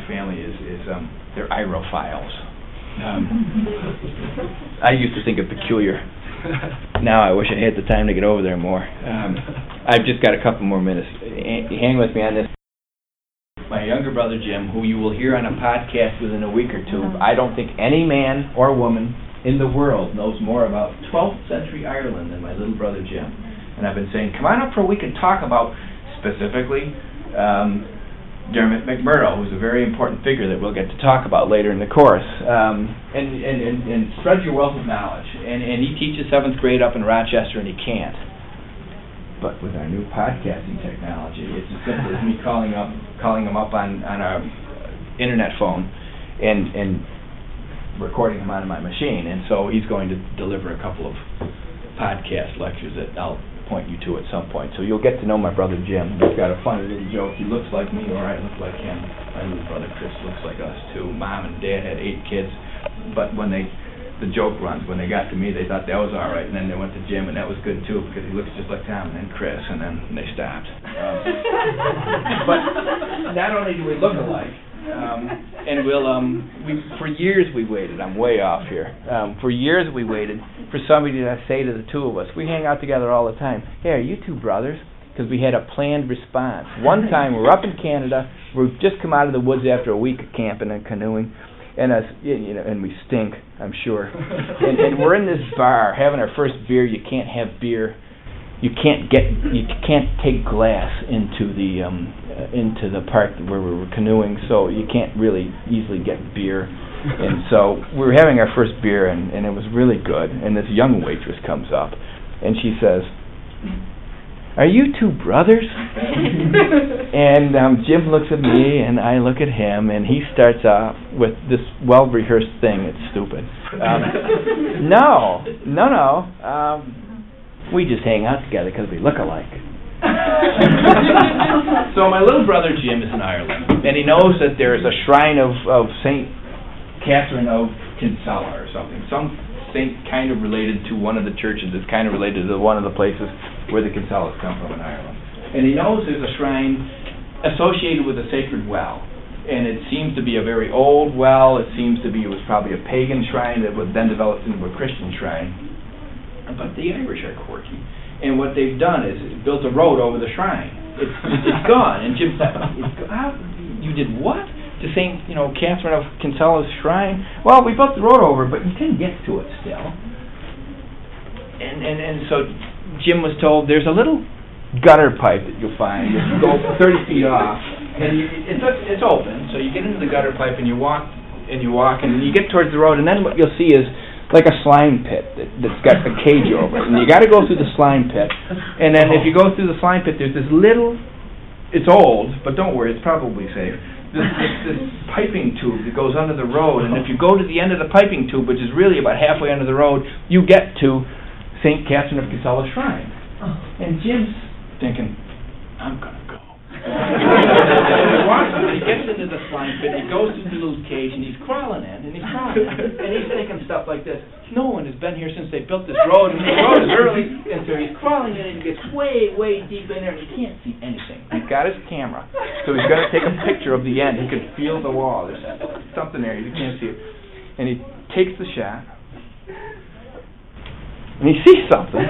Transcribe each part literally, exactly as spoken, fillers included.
family is, is um, they're Irophiles. Um, I used to think it peculiar. Now I wish I had the time to get over there more. Um, I've just got a couple more minutes. Hang with me on this. My younger brother Jim, who you will hear on a podcast within a week or two, I don't think any man or woman in the world knows more about twelfth century Ireland than my little brother Jim. And I've been saying, come on up for a week and talk about, specifically, um, Dermot McMurdo, who's a very important figure that we'll get to talk about later in the course. Um, and, and, and, and spread your wealth of knowledge. And, and he teaches seventh grade up in Rochester, and he can't. But with our new podcasting technology, it's as simple as me calling up, calling him up on, on our internet phone and, and recording him on my machine. And so he's going to deliver a couple of podcast lectures that I'll point you to at some point. So you'll get to know my brother Jim. He's got a funny little joke. He looks like me, or I look like him. My little brother Chris looks like us too. Mom and Dad had eight kids, but when they, the joke runs, when they got to me, they thought that was all right, and then they went to Jim, and that was good too, because he looks just like Tom, and then Chris, and then they stopped. Um, but not only do we look alike, Um, and we'll, um, we, for years we waited, I'm way off here, um, for years we waited for somebody to say to the two of us, we hang out together all the time, hey, are you two brothers? Because we had a planned response. One time we're up in Canada, we've just come out of the woods after a week of camping and canoeing, and us, you know, and we stink, I'm sure, and, and we're in this bar having our first beer. You can't have beer. You can't get, you can't take glass into the um, uh, into the park where we were canoeing, so you can't really easily get beer. And so we were having our first beer, and, and it was really good. And this young waitress comes up, and she says, "Are you two brothers?" And um, Jim looks at me, and I look at him, and he starts off with this well-rehearsed thing. It's stupid. Um, no, no, no. Um, We just hang out together because we look alike. So my little brother Jim is in Ireland, and he knows that there is a shrine of, of Saint Catherine of Kinsella or something, some saint kind of related to one of the churches that's kind of related to one of the places where the Kinsellas come from in Ireland. And he knows there's a shrine associated with a sacred well, and it seems to be a very old well. It seems to be, it was probably a pagan shrine that was then developed into a Christian shrine. But the Irish are quirky, and what they've done is built a road over the shrine. It's it's gone, and Jim said, it's go- how, "You did what to Saint you know Catherine of Kinsella's shrine?" "Well, we built the road over, but you can get to it still." And and and so Jim was told there's a little gutter pipe that you'll find if you go thirty feet off, and you, it's it's open, so you get into the gutter pipe and you walk and you walk and you get towards the road, and then what you'll see is like a slime pit that, that's got a cage over it. And you got to go through the slime pit. And then if you go through the slime pit, there's this little, it's old, but don't worry, it's probably safe, this, this, this piping tube that goes under the road. And if you go to the end of the piping tube, which is really about halfway under the road, you get to Saint Catherine of Kinsella Shrine. And Jim's thinking, I'm going to go. He walks in, he gets into the slime pit, he goes through the little cage, and he's crawling in, and he's crawling in, and he's thinking stuff like this. No one has been here since they built this road, and the road is early, and so he's crawling in, and he gets way, way deep in there, and he can't see anything. He's got his camera, so he's going to take a picture of the end. He can feel the wall. There's something there, you can't see it. And he takes the shot, and he sees something.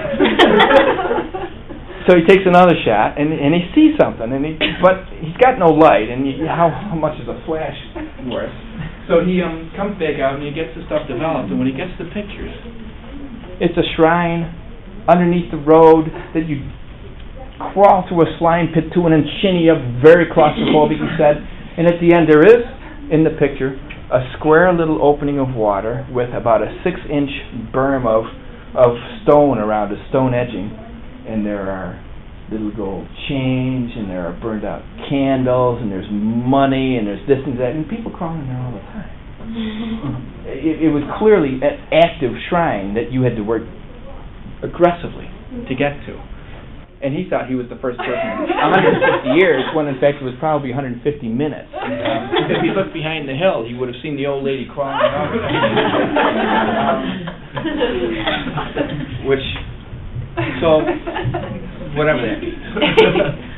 So he takes another shot, and and he sees something, and he but he's got no light, and you, how, how much is a flash worth? So he um comes back out, and he gets the stuff developed, and when he gets the pictures, it's a shrine underneath the road that you crawl through a slime pit to, and then shinny up, very claustrophobic, he said, and at the end there is, in the picture, a square little opening of water with about a six-inch berm of, of stone around it, stone edging. And there are little gold change, and there are burned out candles, and there's money, and there's this and that, and people crawling there all the time. It, it was clearly an active shrine that you had to work aggressively to get to. And he thought he was the first person in one hundred fifty years, when in fact it was probably one hundred fifty minutes. Um, if he looked behind the hill, he would have seen the old lady crawling over there. Um, which... So, whatever that means.